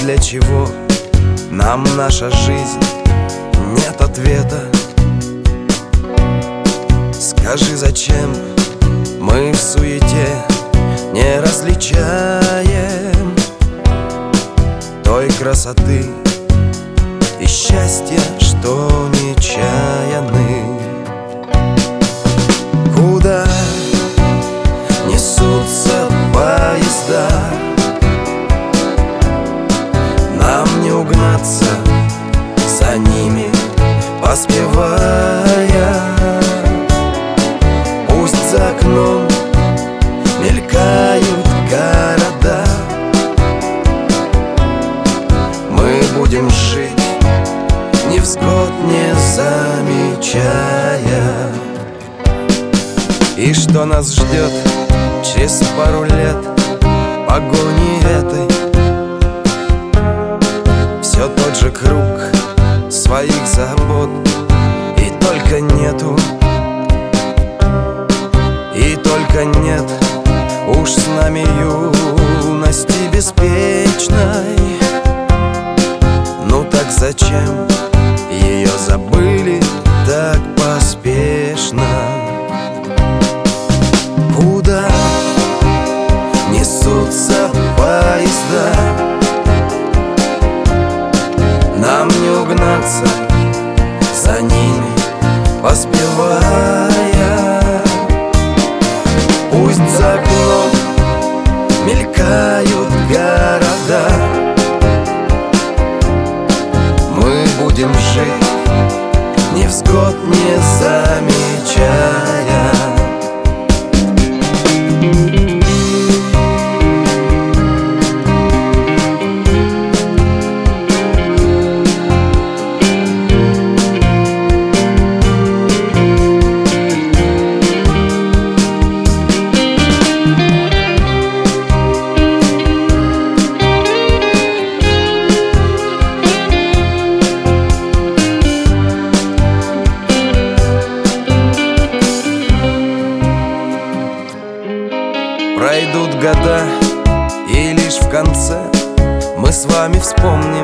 для чего нам наша жизнь, нет ответа. Скажи, зачем мы в суете не различаем той красоты и счастья, что нечаянны. Куда несутся поезда, нам не угнаться за ними, поспевая. Пусть за окном мелькают города, мы будем жить, невзгод не замечая. И что нас ждет через пару лет погони этой? Все тот же круг своих забот, и только нету, и только нет уж с нами юности беспечной. Ну так зачем ее забыли так поспешно? Куда несутся поезда, нам не угнаться за ними, поспевая. Пусть за окном мелькают города, мы будем жить, невзгод не замечая. Пройдут года, и лишь в конце мы с вами вспомним,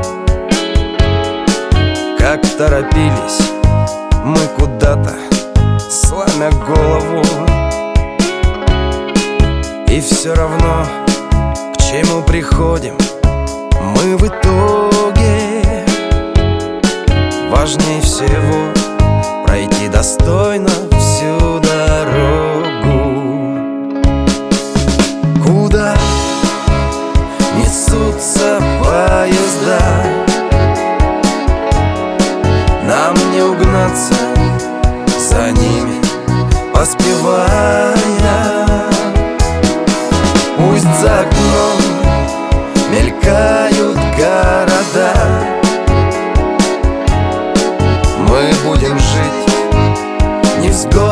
как торопились мы куда-то, сломя голову. И все равно, к чему приходим мы в итоге, важнее всего пройти достойно всю дорогу. Куда несутся поезда, нам не угнаться за ними, поспевая. Пусть за окном мелькают города, мы будем жить, невзгод